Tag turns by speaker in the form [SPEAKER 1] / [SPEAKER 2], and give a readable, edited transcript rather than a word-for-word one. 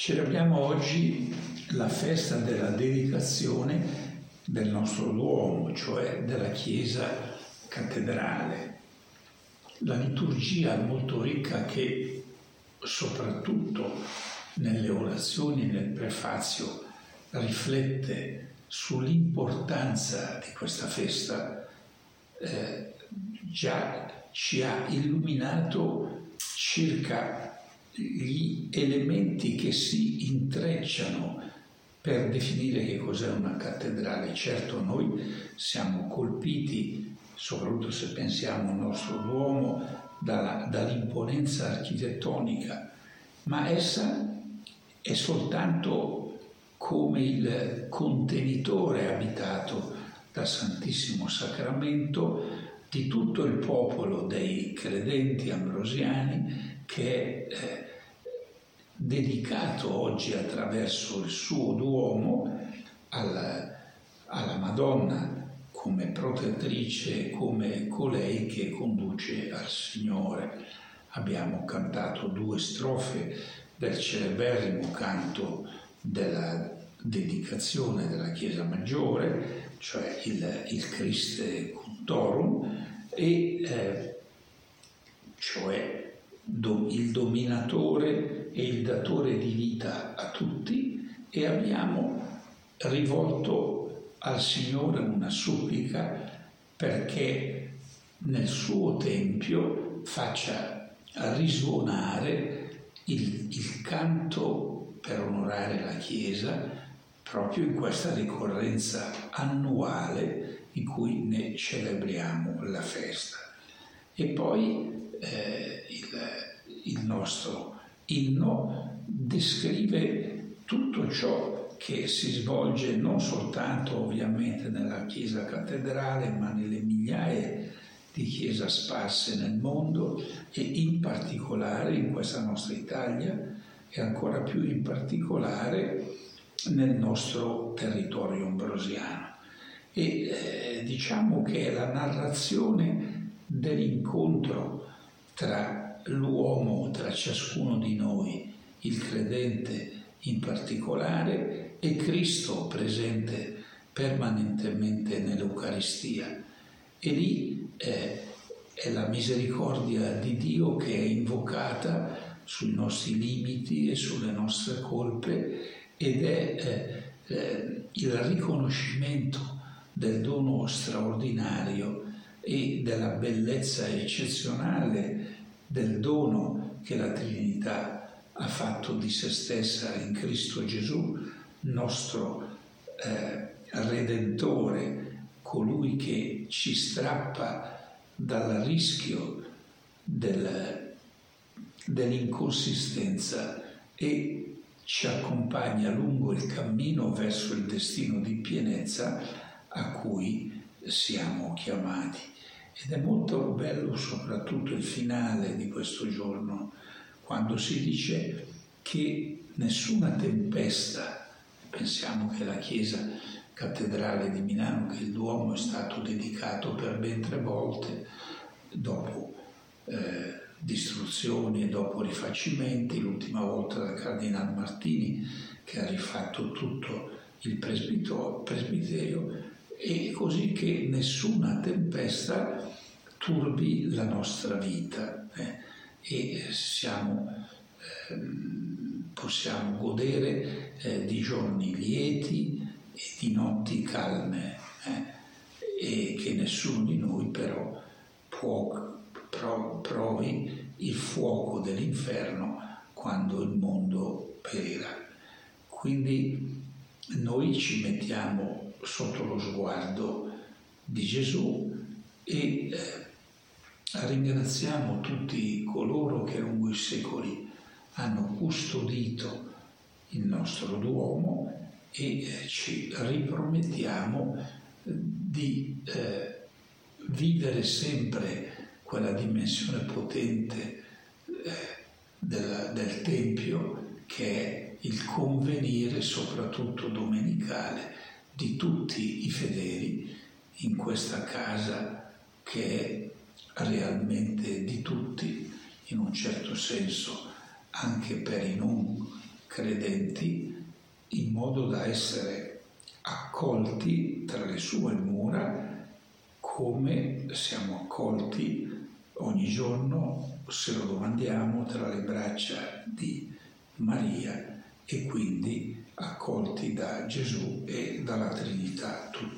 [SPEAKER 1] Celebriamo oggi la festa della dedicazione del nostro Duomo, cioè della Chiesa cattedrale. La liturgia è molto ricca che, soprattutto nelle orazioni e nel prefazio, riflette sull'importanza di questa festa, già ci ha illuminato circa gli elementi che si intrecciano per definire che cos'è una cattedrale. Certo, noi siamo colpiti, soprattutto se pensiamo al nostro Duomo, dall'imponenza architettonica, ma essa è soltanto come il contenitore abitato dal Santissimo Sacramento di tutto il popolo dei credenti ambrosiani, che è dedicato oggi attraverso il suo Duomo alla Madonna come protettrice, come colei che conduce al Signore. Abbiamo cantato 2 strofe del celeberrimo canto della dedicazione della Chiesa Maggiore, cioè il Christe Cunctorum, e cioè il dominatore e il datore di vita a tutti, e abbiamo rivolto al Signore una supplica perché nel suo Tempio faccia risuonare il canto per onorare la Chiesa proprio in questa ricorrenza annuale in cui ne celebriamo la festa. E poi il nostro inno descrive tutto ciò che si svolge non soltanto ovviamente nella Chiesa cattedrale, ma nelle migliaia di chiese sparse nel mondo, e in particolare in questa nostra Italia, e ancora più in particolare nel nostro territorio ambrosiano. E diciamo che la narrazione dell'incontro tra l'uomo, tra ciascuno di noi, il credente in particolare, e Cristo presente permanentemente nell'Eucaristia. E lì è la misericordia di Dio che è invocata sui nostri limiti e sulle nostre colpe, ed è il riconoscimento del dono straordinario e della bellezza eccezionale del dono che la Trinità ha fatto di se stessa in Cristo Gesù, nostro Redentore, colui che ci strappa dal rischio dell'inconsistenza e ci accompagna lungo il cammino verso il destino di pienezza a cui siamo chiamati. Ed è molto bello soprattutto il finale di questo giorno, quando si dice che nessuna tempesta, pensiamo che la Chiesa cattedrale di Milano, che il Duomo è stato dedicato per ben 3 volte, dopo distruzioni e dopo rifacimenti, l'ultima volta dal Cardinal Martini, che ha rifatto tutto il presbiterio, e così che nessuna tempesta turbi la nostra vita, e possiamo godere di giorni lieti e di notti calme, e che nessuno di noi però provi il fuoco dell'inferno quando il mondo perirà. Quindi noi ci mettiamo sotto lo sguardo di Gesù e ringraziamo tutti coloro che lungo i secoli hanno custodito il nostro Duomo, e ci ripromettiamo di vivere sempre quella dimensione potente del Tempio, che è il convenire, soprattutto domenicale, di tutti i fedeli in questa casa che è realmente di tutti, in un certo senso anche per i non credenti in modo da essere accolti tra le sue mura come siamo accolti ogni giorno, se lo domandiamo, tra le braccia di Maria e quindi accolti da Gesù e dalla Trinità tutta.